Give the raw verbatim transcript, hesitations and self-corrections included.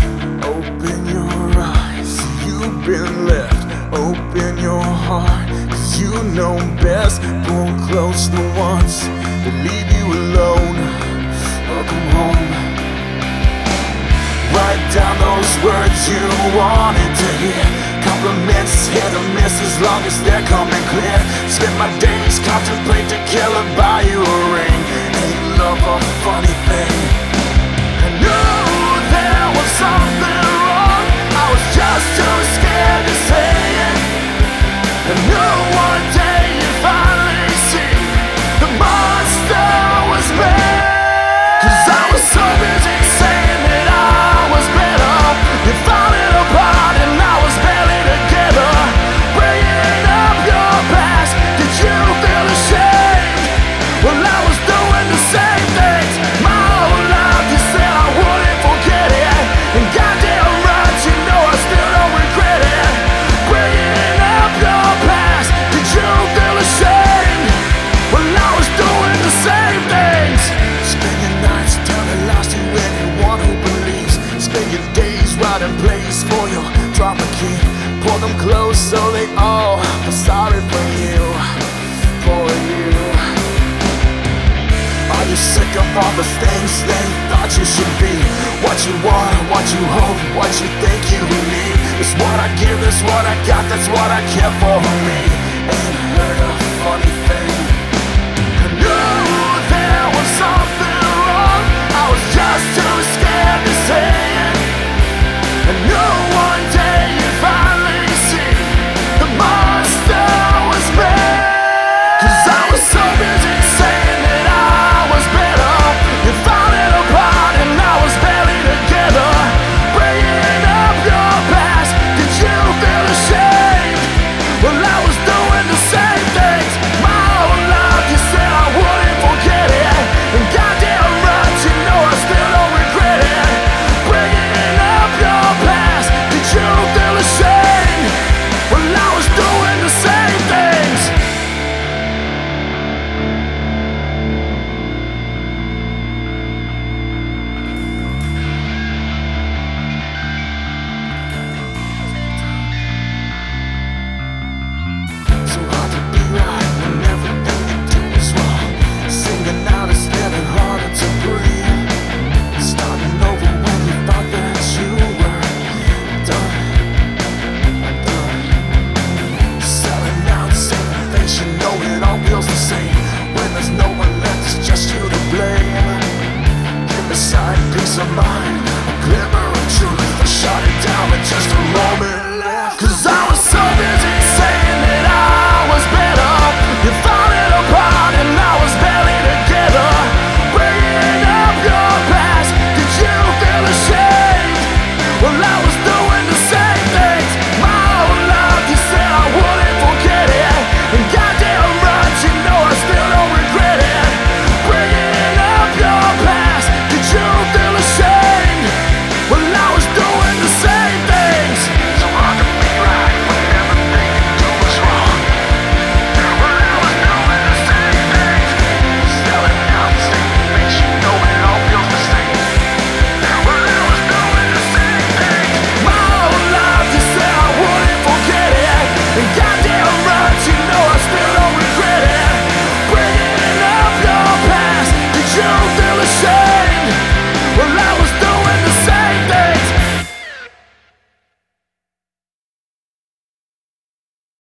Open your eyes, you've been left. Open your heart, cause you know best. Pull close the ones that leave you alone. Welcome home. Write down those words you wanted to hear. Compliments, hit or miss, as long as they're coming clear. Spend my days, contemplate to kill or buy you a ring. Ain't love a funny thing? I knew there was something wrong, I was just too scared to say it. I knew one day you'd finally see the monster was me. Cause I was so busy saying that I was better, you found it apart and I was barely together. Bringing up your past, did you feel ashamed? Well, I was doing the same things my whole life. You said I wouldn't forget it, and goddamn right, you know I still don't regret it. Bringing up your past, did you feel ashamed? Well, I was doing the same things. Spend your nights telling lies to anyone who believes. Spend your days writing plays for your drama key. Pull them close so they all feel sorry for you, for you. Are you sick of all the things they thought you should be? What you want, what you hope, what you think you need. It's what I give, it's what I got, that's what I care for me. Ain't heard a funny